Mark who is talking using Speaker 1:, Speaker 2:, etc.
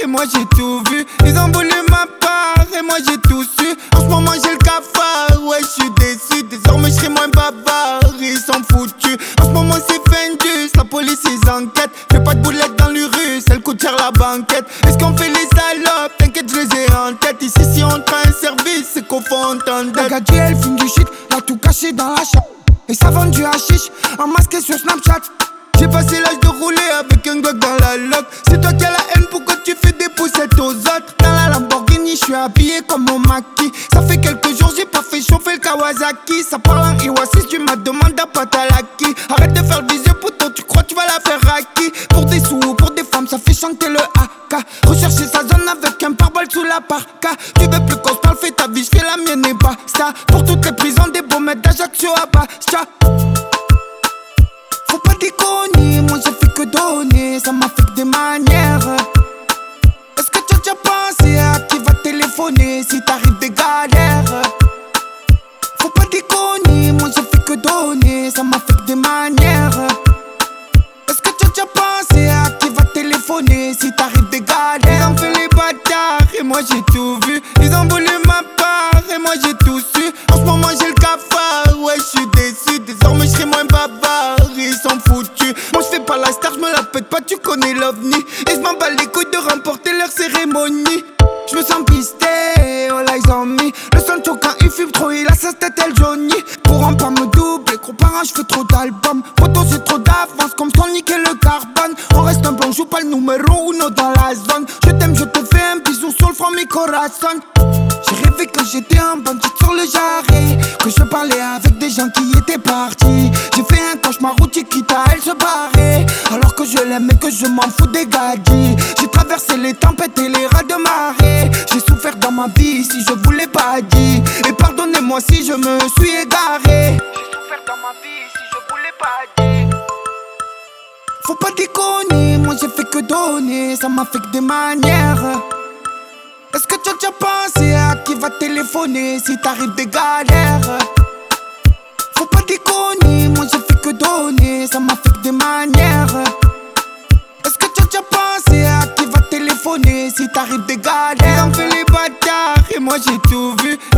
Speaker 1: et moi j'ai tout vu. Ils ont voulu ma part et moi j'ai tout su. En ce moment j'ai le cafard, ouais je suis déçu. Désormais je serai moins bavard, ils sont foutus. En ce moment c'est Fendus, la police ils enquêtent. Fais pas de boulettes dans l'urus, elle coûte cher la banquette. Est-ce qu'on fait les salopes? T'inquiète je les ai en tête. Ici si on prend un service, c'est qu'on fait entendre.
Speaker 2: La gadget elle fume du shit, l'a tout caché dans la chatte. Et ça vend du hashish, en masqué sur Snapchat.
Speaker 1: J'ai passé l'âge de rouler avec un Glock dans la loque. C'est toi qui as la haine, pourquoi tu fais des poussettes aux autres?
Speaker 2: Dans la Lamborghini, je suis habillé comme mon maquis. Ça fait quelques jours, j'ai pas fait chauffer le Kawasaki. Ça parle en Iwasis, tu m'as demandé à Patalaki. Arrête de faire le visieux poteau, tu crois tu vas la faire à qui? Pour des sous ou pour des femmes, ça fait chanter le AK. Rechercher sa zone avec un pare-balles sous la parka. Tu veux plus qu'on se parle, fais ta vie, je fais la mienne et basta. Pour toutes les prisons, des baumettes d'Ajaccio à Bastia. Faut pas déconner, moi j'ai fait que donner, ça m'a fait que des manières. Est-ce que tu as déjà pensé à qui va téléphoner si t'arrives des galères? Faut pas déconner, moi j'ai fait que donner, ça m'a fait que des manières. Est-ce que tu as déjà pensé à qui va téléphoner si t'arrives des galères?
Speaker 1: Ils ont fait les bâtards et moi j'ai tout vu. Ils ont voulu ma part et moi j'ai tout su. En ce moment j'ai le cafard, ouais je suis déçu. Désormais je serai moins bavard, ils sont foutus. Moi je fais pas la star, je me la pète pas, tu connais l'ovni. Ils m'en battent les couilles de remporter leur cérémonie.
Speaker 2: Je me sens pisté, oh là ils ont mis le son quand il fume trop, il a sa tête elle Johnny. Pour un pas me doubler, gros parent je fais trop d'albums. Photo c'est trop d'avance, comme sans niquer le carbone. On reste un bon, joue pas le numéro uno dans la zone. Je t'aime, je te fais un bisou sur le front, mi corazon. J'ai rêvé que j'étais un bandit sur le jarret, que je parlais avec des gens qui étaient partis. J'ai fait un cauchemar où tu quittes à elle se barrer, alors que je l'aime et que je m'en fous des gadgets. J'ai traversé les tempêtes et les rats de marée. J'ai souffert dans ma vie si je vous l'ai pas dit. Et pardonnez-moi si je me suis égaré. J'ai souffert dans ma vie si je vous l'ai pas dit. Faut pas déconner, moi j'ai fait que donner, ça m'a fait que des manières. Est-ce que tu as déjà pensé à qui va téléphoner si t'arrives des galères? Faut pas déconner, moi j'ai fait que donner, ça m'a fait que des manières. Est-ce que tu as déjà pensé à qui va téléphoner si t'arrives des galères?
Speaker 1: Ils ont fait les bâtards et moi j'ai tout vu.